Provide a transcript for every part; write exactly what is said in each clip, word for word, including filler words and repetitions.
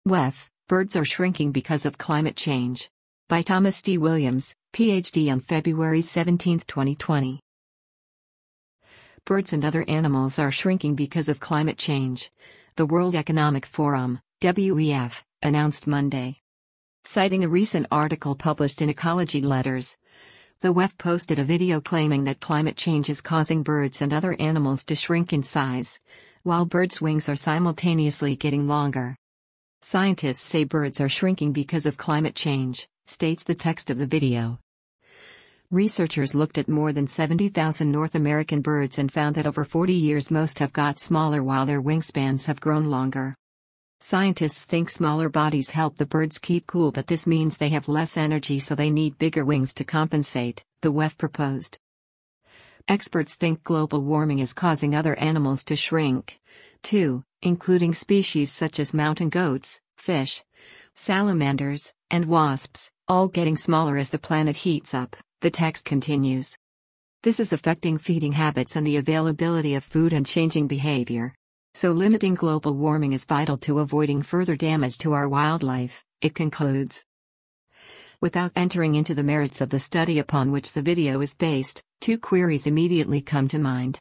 W E F, Birds Are Shrinking Because of Climate Change. By Thomas D. Williams, P H D on February seventeenth, twenty twenty. Birds and other animals are shrinking because of climate change, the World Economic Forum, W E F, announced Monday. Citing a recent article published in Ecology Letters, the W E F posted a video claiming that climate change is causing birds and other animals to shrink in size, while birds' wings are simultaneously getting longer. Scientists say birds are shrinking because of climate change, states the text of the video. Researchers looked at more than seventy thousand North American birds and found that over forty years most have got smaller while their wingspans have grown longer. Scientists think smaller bodies help the birds keep cool, but this means they have less energy, so they need bigger wings to compensate, the W E F proposed. Experts think global warming is causing other animals to shrink, too, including species such as mountain goats, fish, salamanders, and wasps, all getting smaller as the planet heats up, the text continues. This is affecting feeding habits and the availability of food and changing behavior. So limiting global warming is vital to avoiding further damage to our wildlife, it concludes. Without entering into the merits of the study upon which the video is based, two queries immediately come to mind.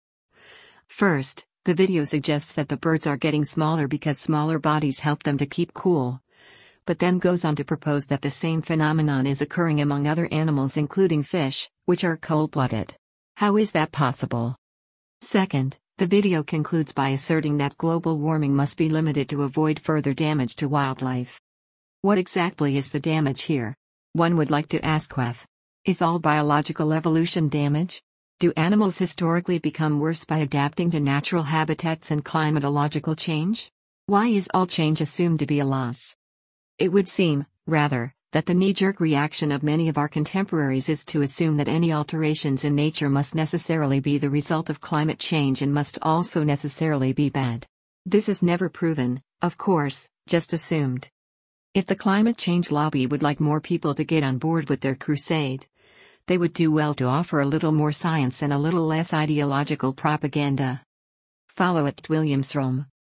First, the video suggests that the birds are getting smaller because smaller bodies help them to keep cool, but then goes on to propose that the same phenomenon is occurring among other animals, including fish, which are cold-blooded. How is that possible? Second, the video concludes by asserting that global warming must be limited to avoid further damage to wildlife. What exactly is the damage here? One would like to ask W E F. Is all biological evolution damage? Do animals historically become worse by adapting to natural habitats and climatological change? Why is all change assumed to be a loss? It would seem, rather, that the knee-jerk reaction of many of our contemporaries is to assume that any alterations in nature must necessarily be the result of climate change and must also necessarily be bad. This is never proven, of course, just assumed. If the climate change lobby would like more people to get on board with their crusade, they would do well to offer a little more science and a little less ideological propaganda. Follow at Williamsrom.